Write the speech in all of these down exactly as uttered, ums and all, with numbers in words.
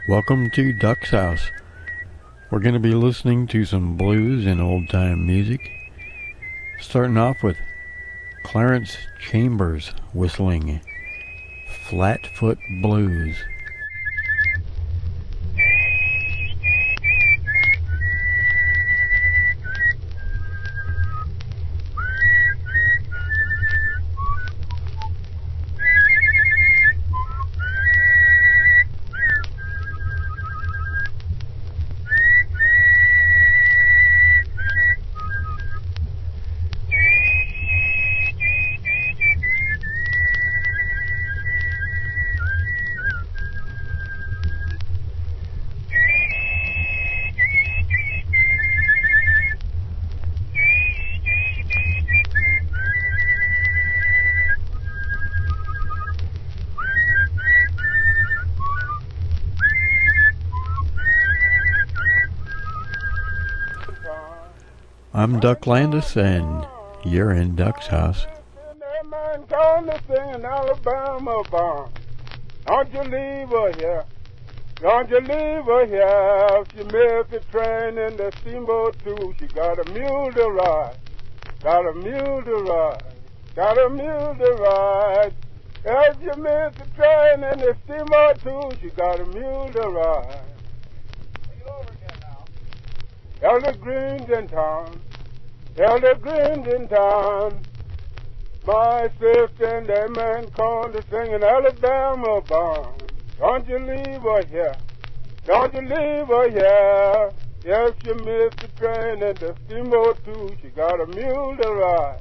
Welcome to Duck's House. We're going to be listening to some blues and old-time music. Starting off with Clarence Chambers whistling Flatfoot Blues. I'm Duck Landis, and you're in Duck's House. That man called to sing in Alabama barn. Don't you leave her here. Don't you leave her here. If she missed the train and the steamboat too, she got a mule to ride. Got a mule to ride. Got a mule to ride. If you missed the train and the steamboat too, she got a mule to ride. Are you over again now? Elder Green's in town. Elder Green's in town. My sister and that man called to sing in Alabama barn. Don't you leave her here. Don't you leave her here. Yes, she missed the train and the steamboat too. She got a mule to ride.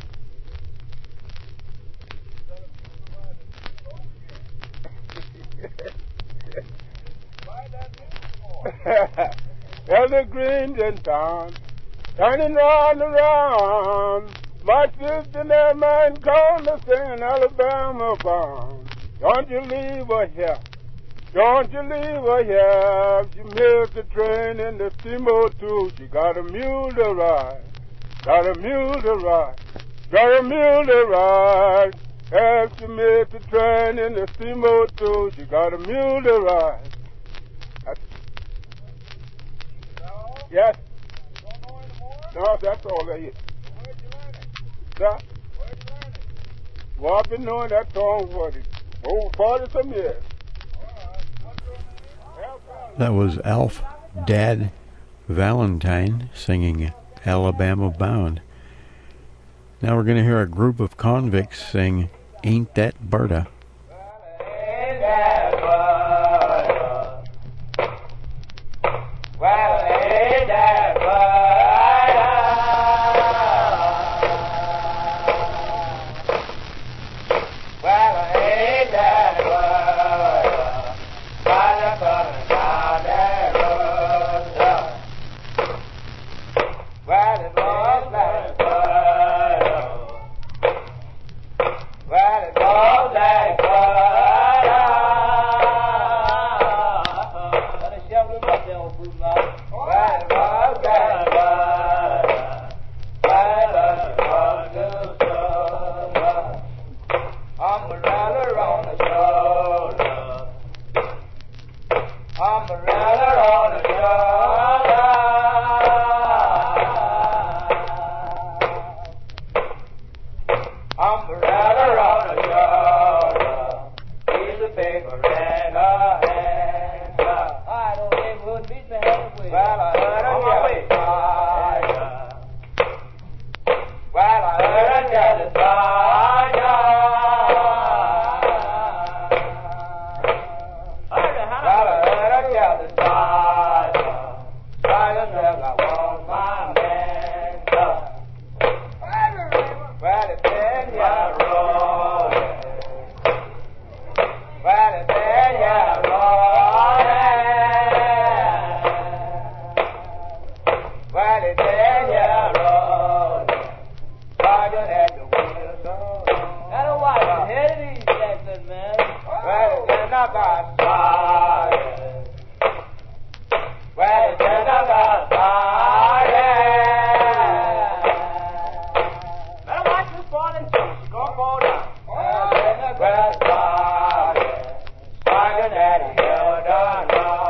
Elder Green's in town. Turning round and round, my sister and that man called to sing in Alabama barn. Don't you leave her here. Don't you leave her here. She missed the train and the steamboat too. She got a mule to ride. Got a mule to ride. Got a mule to ride. If she missed the train and the steamboat too, she got a mule to ride. That's... Yes. No, that's all they is. Where'd you learn it? Huh? Where'd you learn it? Well, I've been knowing that song for the over forty some years. That was Alf Dad Valentine singing Alabama Bound. Now we're going to hear a group of convicts sing Ain't That Berta. Ain't that Berta? Well, ain't that Berta? Well,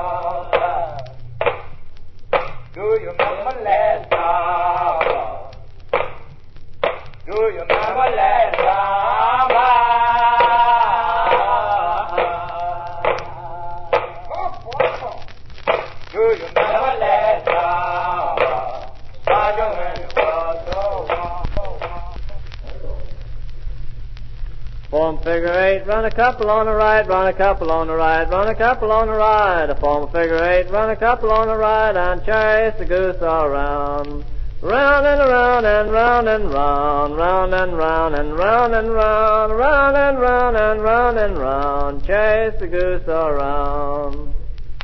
figure eight, run a couple on the right, run a couple on the right, run a couple on the right. To form a figure eight, run a couple on the right, and chase the goose all around. Round and around and round and round, round and round and round and round, round and round and round and round, chase the goose all around.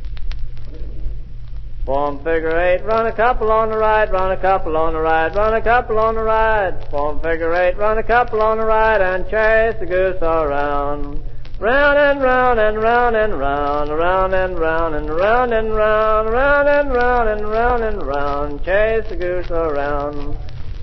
Form figure eight, run a couple on the right, run a couple on the right, run a couple on the right. Form figure eight, run a couple on the right, and chase the goose all around. Round and round and round and round, round and round and round and round, round and round and round and round, chase the goose all around.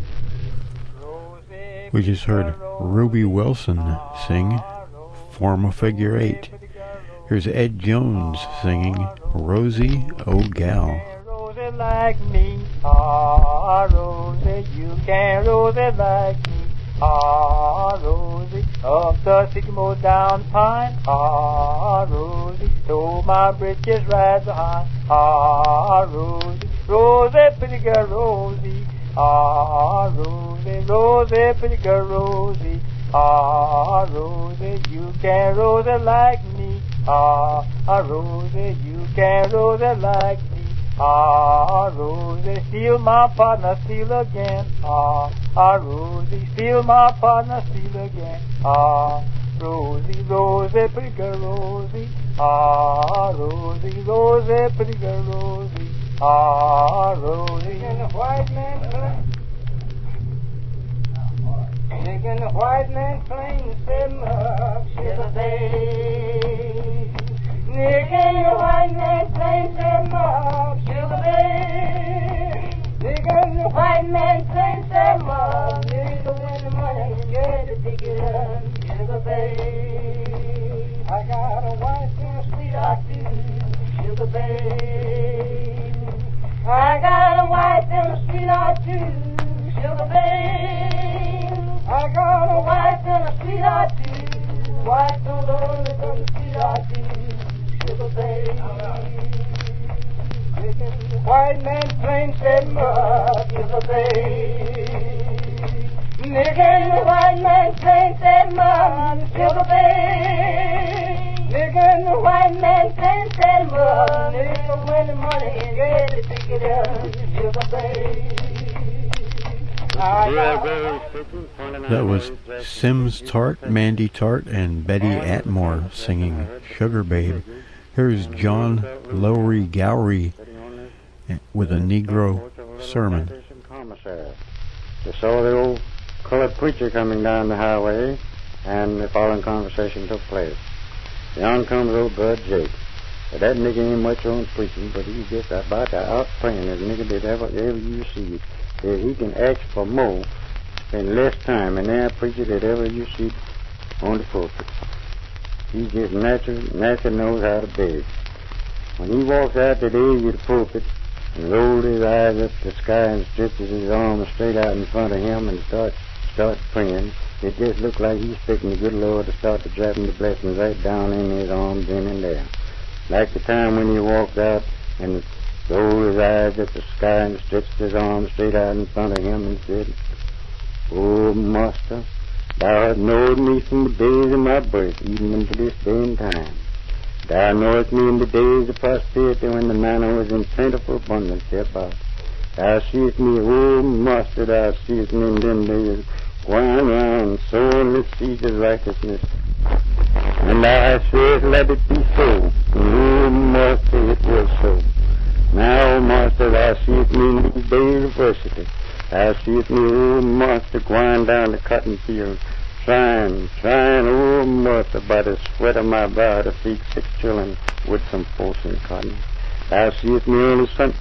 We just heard Ruby Wilson sing Form a Figure Eight. Here's Ed Jones singing Rosie, Oh Gal. Rosie like me, ah, Rosie, you can Rosie like me. Ah, Rosie, up the sycamore down pine. Ah, Rosie, though my britches right behind. Ah, Rosie, Rosie, pretty girl, Rosie. Ah, Rosie, Rosie, pretty girl, Rosie. Ah, Rosie, you can Rosie like me. Ah, Rosie, you can Rosie like me. Ah, Rosie, steal my partner, steal again. Ah, Rosie, steal my partner, steal again. Ah, Rosie, Rosie, pretty girl, Rosie. Ah, Rosie, Rosie, pretty girl, Rosie. Ah, Rosie. And the white man playing. Taking the white man playing, setting up, sugar babe. Nick and the white man playing, setting up, sugar babe. Nick and the white man playing, setting up. Nick will win the money and get the ticket up, sugar babe. I got a wife and a sweetheart too, sugar babe. I got a wife and a sweetheart too, sugar babe. I got a wife and a sweetheart too. Wife don't only come to sweetheart too, sugar babe. White man plain said mud, sugar babe. Nigga, the white man plain said mud, sugar babe. Nigga, the white man plain said mud. Nigga, when the money is ready to pick it up, sugar babe. That was Sims Tart, Mandy Tart, and Betty Atmore singing Sugar Babe. Here's John Lowry Gowrie with a Negro sermon. Just saw the old colored preacher coming down the highway, and the following conversation took place. Down comes old Bud Jake. But that nigga ain't much on preaching, but he's just about to out-praying as nigga did ever, ever you see. That he can ask for more in less time than that preacher that ever you see on the pulpit. He just natural, natural knows how to beg. When he walks out to the edge of the pulpit and rolls his eyes up to the sky and stretches his arms straight out in front of him and starts starts praying, it just looks like he's expecting the good Lord to start to dropping the blessings right down in his arms then and there. Like the time when he walked out and rolled his eyes at the sky and stretched his arms straight out in front of him and said, "Oh, Master, thou hast known me from the days of my birth, even unto this day and time. Thou knowest me in the days of prosperity when the manna was in plentiful abundance about. Thou seest me, oh, Master, thou seest me in them days, going round sowing the seeds of righteousness. And thou hast said, let it be so. Oh, Master, it was so. Now, Master, thou seest me in these days of adversity. Thou seest me, oh, Master, going down the cotton field, trying, trying, oh, Master, by the sweat of my brow to feed six children with some forcing cotton. Thou seest me on the sun.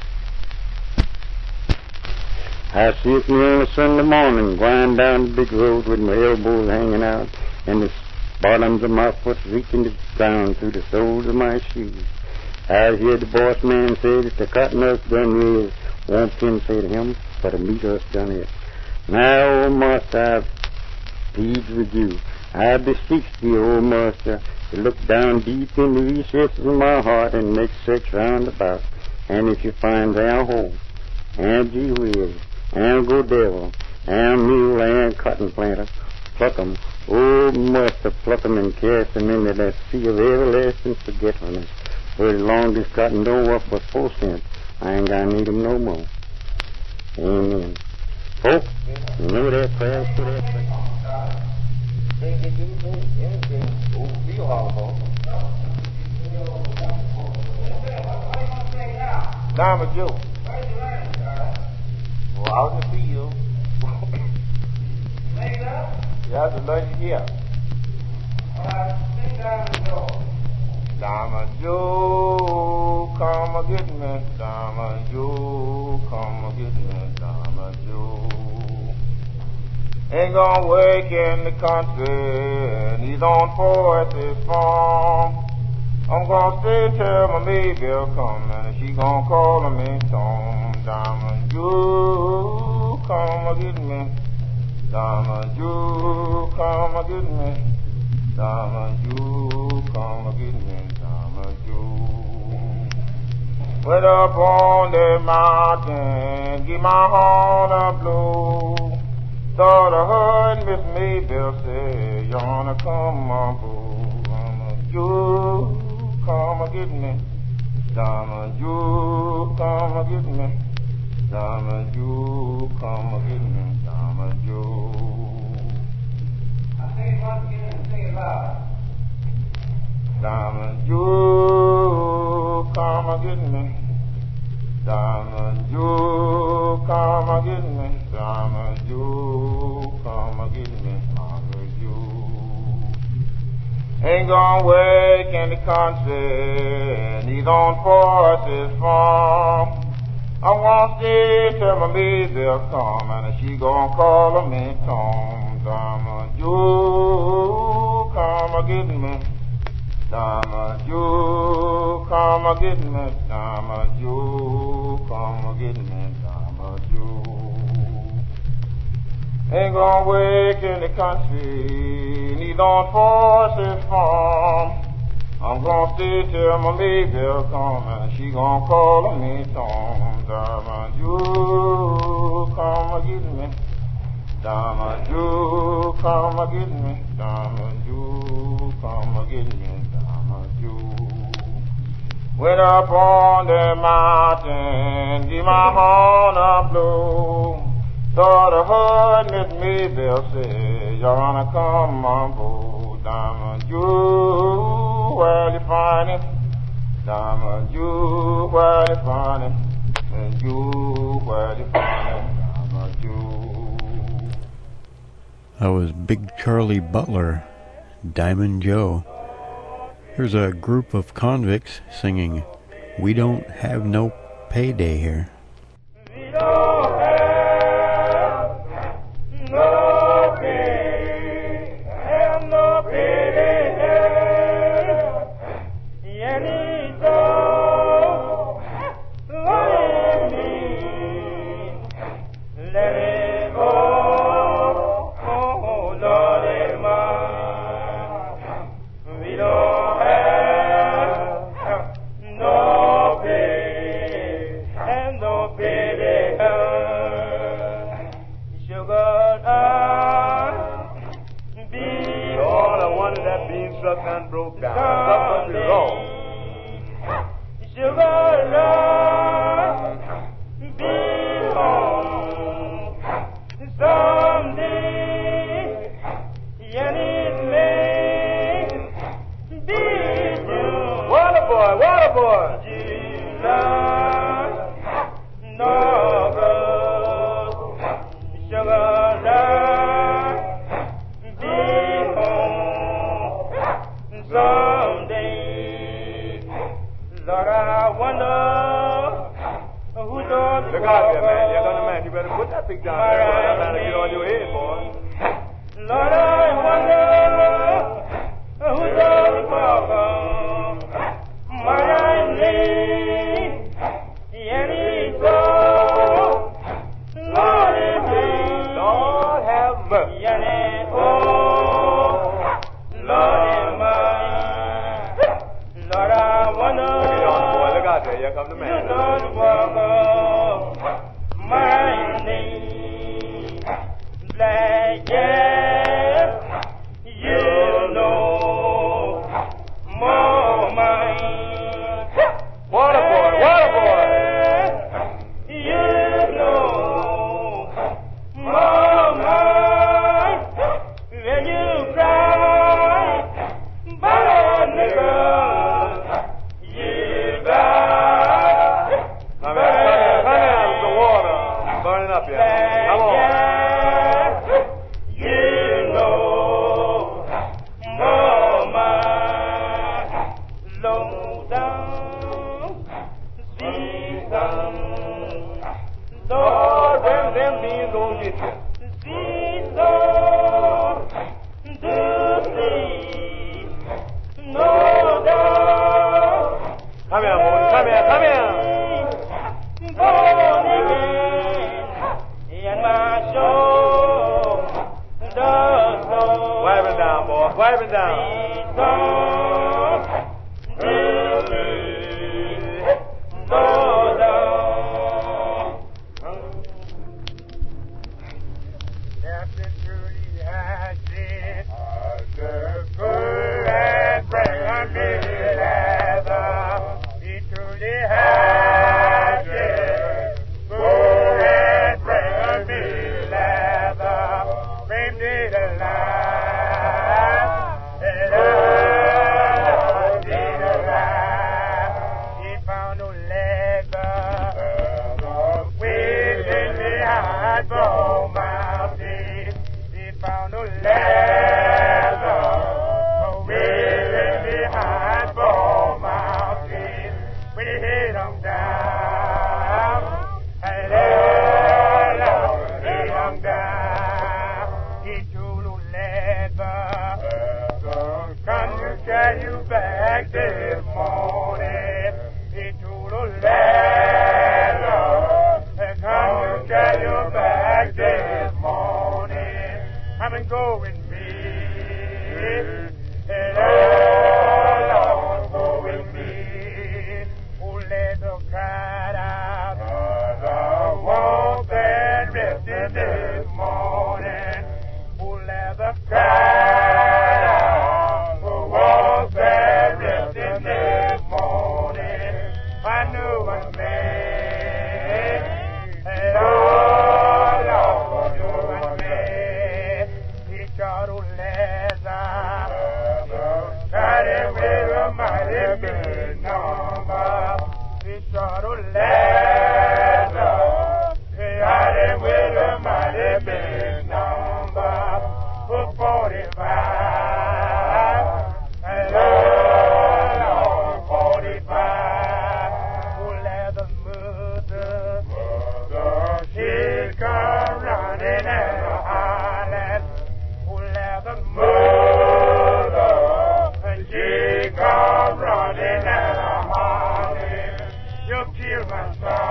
Thou seest me on a Sunday morning, going down the big road with my elbows hanging out and the bottoms of my foot reaching down through the soles of my shoes. I hear the boss man say that the cotton us done raised won't can say to him, but the meat us done it. Now, O Master, I plead with you. I beseech thee, O Master, to look down deep in the recesses of my heart and make search round about. And if you find there a hole, and gee whiz, and go devil, and mule, and cotton planter, pluck 'em, Oh, Master, pluck 'em and cast 'em into that sea of everlasting forgetfulness, where the longest gotten no up but four cents. I ain't gonna need 'em no more. Amen. Folks, remember that prayer to that prayer? Diamond Joe. Well, out in the field. Yeah, the lunch here. Diamond Joe, come and get me. Diamond Joe, come and get me. Diamond Joe. Ain't gonna work in the country, and he's on Forest's farm. I'm gonna stay till my Maybelle come, and she gonna call me Tom. Diamond Joe, come and get me. Diamond Joe, come and get me. Diamond Joe, come and get me. Diamond Joe. Went up on the mountain, give my horn a blow. Thought I heard Miss Maybelle say, you wanna come on board. Diamond Joe, come and get me. Diamond Joe, come and get me. Diamond Joe, come and get me. Diamond Joe. I say it once again, say it loud. Diamond Joe, come and get me. Diamond Joe, come and get me. Diamond Joe, come and get me. Diamond Joe. Ain't gonna work in the country, and he's on Forest's farm. I want to stay till my Maybelle come, and she gon' call me Tom. Diamond Joe, come and get me. Diamond Joe, come and get me. Diamond Joe, come and get me. Diamond Joe. Ain't gonna work in the country, and he's on Forest's farm. I'm gonna stay till my Maybelle come, and she gon' call me Tom. Diamond Joe, come and get me. Diamond Joe, come and get me. Diamond Joe, come and get me. Diamond Joe. Went up on the mountain, give my horn a blow. Thought I heard Miss Maybelle say, you wanna come on board. Diamond Joe, where you find him? Diamond Joe, where you find him? And you, where you find him? Diamond Joe. That was Big Charlie Butler, Diamond Joe. Here's a group of convicts singing, We Don't Have No Payday Here. We don't have no pay, have no payday here. Any soul, let me, let it go. Oh, Lord, it mine. We don't have no pay, have no payday here. Sugar, I be Lord, I wonder that bean struck and broke down. Something must be wrong. Sugar, I be home someday, and it may be June. Water boy, water boy. July, August, sugar, I be home someday. Lord, I wonder who does Look out there, man. You're gonna man. You better put that thing down there. Boy. That man will get on your head, boy. Lord, I wonder who does welcome my name, and he so Lord is me. Lord have mercy. And it, oh, Lord is mine. Lord, I wonder. Get on, boy. Look out there. Here come the man. You don't welcome my name. Black, yeah, Water boy, water boy. You know, Mama, when you cry, but a nigga, you die. Come here, come here, come here, with the water. Burning up here. Come on. You know, Mama, low down, see some, Lord, them, them beans gonna get you. see some, do see, no doubt. Come here, boy. Come here, come here. Born again, and my soul does go. Wipe it down, boy. Wipe it down. Captain Trudy has it. Good and bring a million leather. He truly has it. Good and bring a million leather. Bring me the light. He found no leather. Within the high bone mountain. He found no leather. Within the high bone mountain. When he hit him down. And hit him down. He took no leather. Come to carry you back this morning. He took no leather. Come to carry you back this morning. Come and go with me. And Lord, go with me. Oh, leather cried out. I want that rest this morning. Oh, leather cried out. I want that rest this morning. I knew a man. And oh, Lord, knew a man. He got a leather. Got it with a mighty big number. He got a leather. He got it with a mighty big number. For forty-five. And oh, Lord, forty-five. Oh, leather mother. She come running and hollering. Oh, leather mother. And she come running and hollering. You kill my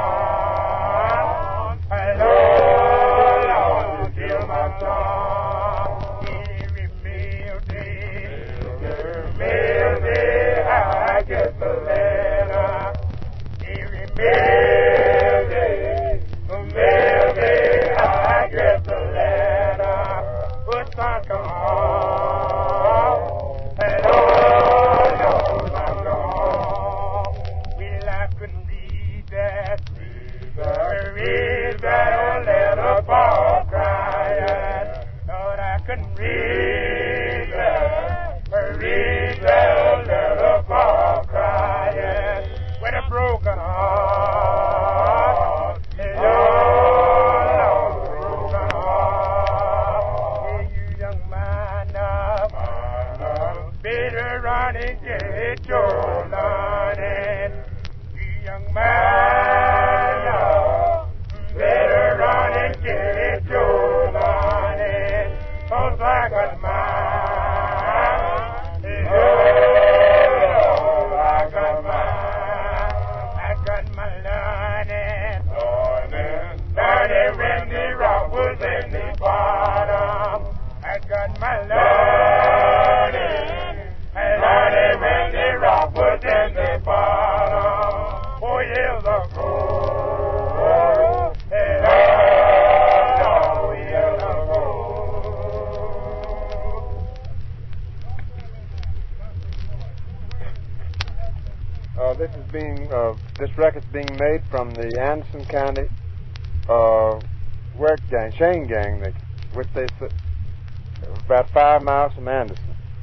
son. And oh, Lord, you kill my son. Every meal day, meal day, I get the letter. Every meal day, meal day, I get the letter. But son come home. And oh, Lord, son come home. Well, I couldn't read that. Read that old letter for crying. Lord, I couldn't read that. Read that old letter for crying. With a broken heart. And oh, Lord, broken heart. Hey, you young man up. Better run and get your learning. You young man up. Better run and get your learning. 'Cause I got mine. Oh, I got mine. I got my learning. Learning when the rock was in the bottom. I got my learning. I learned it when the rock was in the bottom. Oh, yeah, Uh, this is being uh, this record's being made from the Anderson County uh, work gang, chain gang, that, which they s- about five miles from Anderson.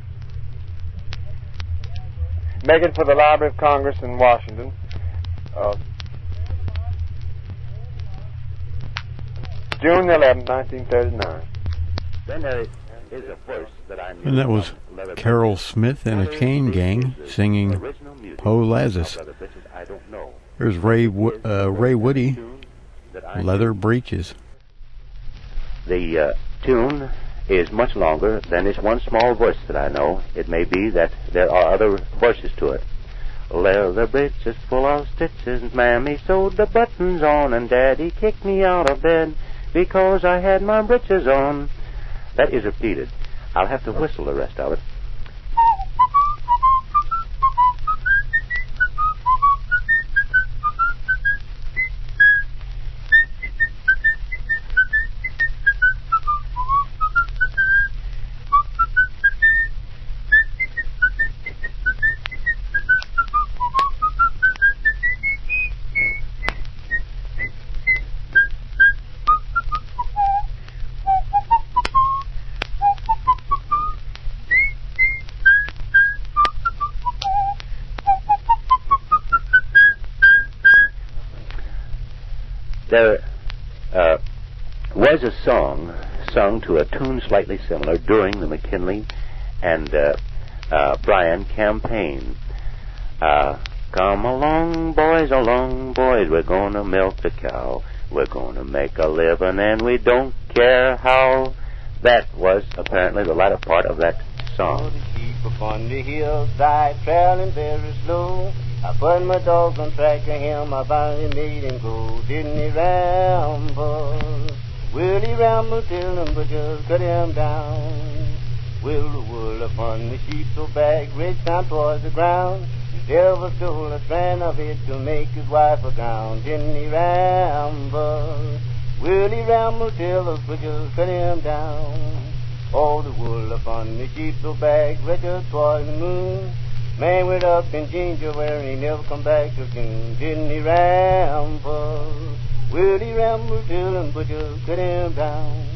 Making for the Library of Congress in Washington. Uh, June eleventh, nineteen thirty-nine. Then there is a verse that I knew. And that was Carol Smith and a chain gang singing Poe Lazis. I don't know. There's Ray Wo- uh, Ray Woody, Leather Breeches. The uh, tune is much longer than this one small verse that I know. It may be that there are other verses to it. Leather breeches full of stitches, Mammy sewed the buttons on, and Daddy kicked me out of bed because I had my breeches on. That is repeated. I'll have to whistle the rest of it. There uh, was a song sung to a tune slightly similar during the McKinley and uh, uh, Bryan campaign. Uh, Come along, boys, along, boys, we're going to milk the cow. We're going to make a living and we don't care how. That was apparently the latter part of that song. Keep upon the hillside, traveling very slow. I put my dogs on track to him, I finally made him go. Didn't he ramble? Will he ramble till the butchers cut him down? Will the wool upon the sheep so back, reach down towards the ground? The devil stole a strand of it to make his wife a gown. Didn't he ramble? Will he ramble till the butchers cut him down? All the wool upon the sheep so back, reach towards the moon. Man went up in ginger where he never come back again. Didn't he ramble? Will he ramble till the butchers cut him down?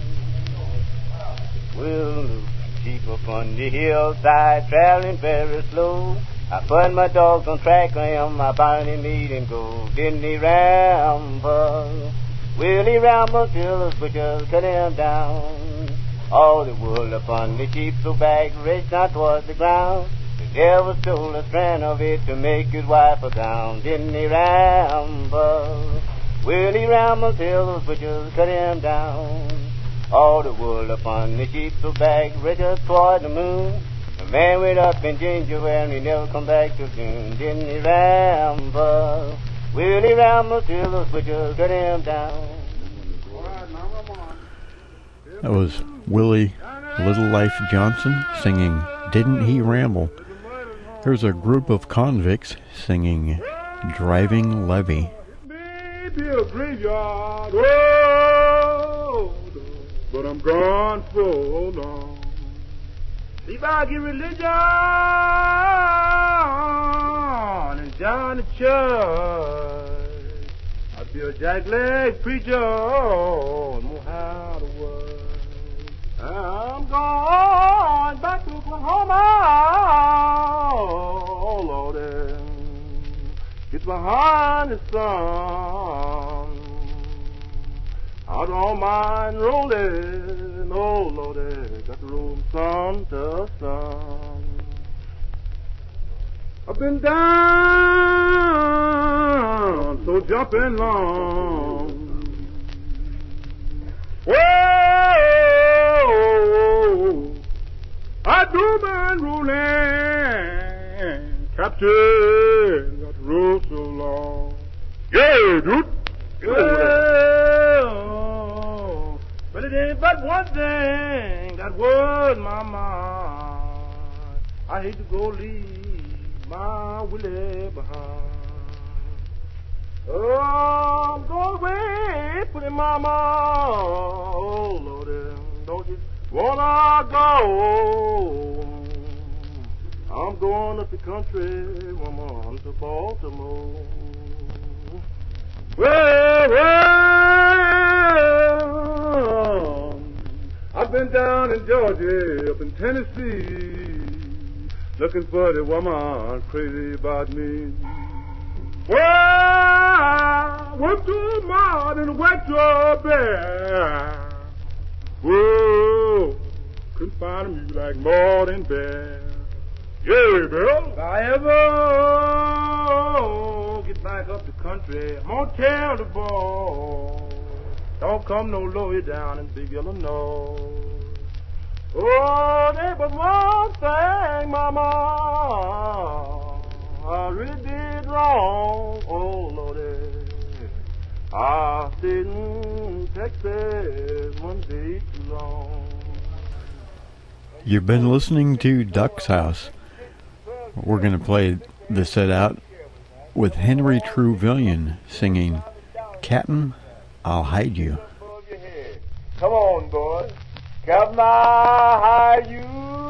Well, the sheep upon the hillside, traveling very slow. I put my dogs on track on him, I finally made him go. Didn't he ramble? Will he ramble till the butchers cut him down? All the wool upon the sheep so back, reached out towards the ground. The devil stole a strand of it to make his wife a gown. Didn't he ramble? Will he ramble till the butchers cut him down? All the wool upon the sheep so back, reached toward the moon. The man went up in ginger and he never come back to June. Didn't he ramble? Will he ramble till the butchers cut him down? That was Willie Little Life Johnson singing Didn't He Ramble? There's a group of convicts singing Driving Levy. Maybe a graveyard, oh, but I'm gone for long. If I get religion and join the church, I'd be a jackleg preacher, know how to work. I'm going back to Oklahoma, oh Lordy, get behind the sun. I don't mind rolling, oh Lordy, got to roll from sun to sun. I've been down, so jumping long. Whoa, I do mind rolling, Captain, got to roll so long. Yeah, dude. Yeah. But it ain't but one thing that was my mind. I hate to go leave my Willie behind. Oh, I'm going away, pretty mama. Oh, Lordy, don't you wanna go? I'm going up the country, woman, to Baltimore. Well, well, I've been down in Georgia, up in Tennessee, looking for the woman crazy about me. Well, I went to a mart and went to a bear. Whoa, couldn't find me like more than bear. Yeah, Bill. If I ever get back up the country, I'm gonna tell the boy, don't come no lower down in Big Illinois. Oh, there but one thing, Mama, I really did wrong. Oh, Lordy, I stayed in Texas one day too long. You've been listening to Duck's House. We're going to play the set out with Henry Truvillion singing Captain, I'll Hide You. Come on, boys. Captain, I'll hide you.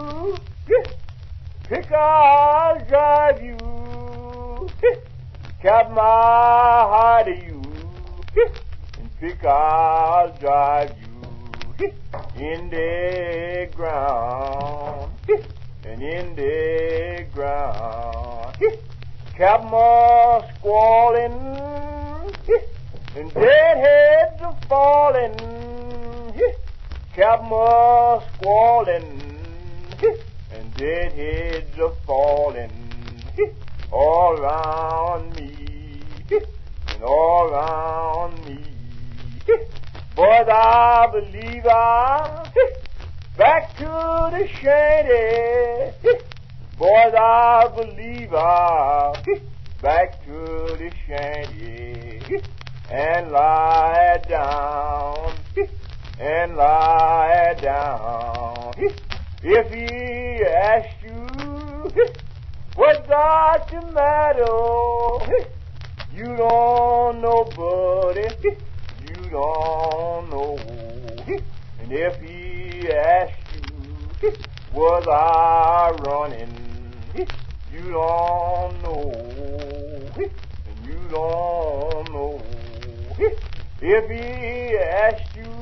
Pick, I'll drive you. Captain, I'll hide you. And pick, I'll drive you. In the ground. And in the ground. Captain, are squalling. And dead heads are falling. Captain, are squalling. And dead heads are falling. All around me. And all around me. Boys, I believe I'm back to the shanty. Boys, I believe I'm back to the shanty. And lie down. And lie down. If he asks you what's got the matter, you don't know, buddy. You don't know. And if he asks you, was I running, you don't know. And you don't know. If he asks you,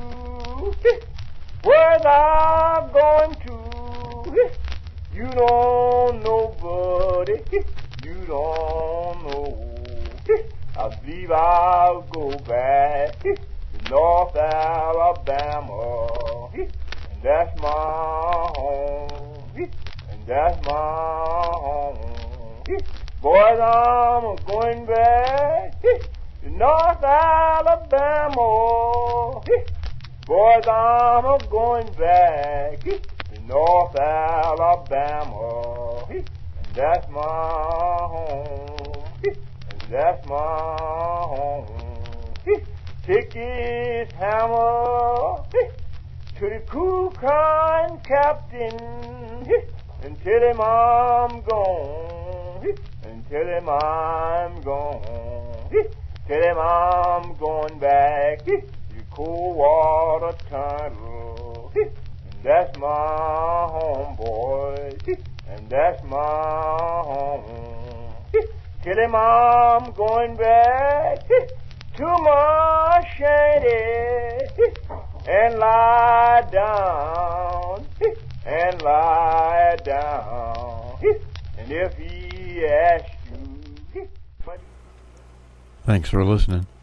was I going to, you don't know, buddy. You don't know. I believe I'll go back to North Alabama, and that's my home, and that's my home. Boys, I'm going back to North Alabama. Boys, I'm going back to North Alabama, and that's my home, and that's my home. Take this hammer to the cool crying captain, and tell him I'm gone, and tell him I'm gone. Tell him I'm going back to cold water tunnel, and that's my home, boys, and that's my home. Tell him I'm going back to my shanty, and lie down, and lie down, and if he asks you. Thanks for listening.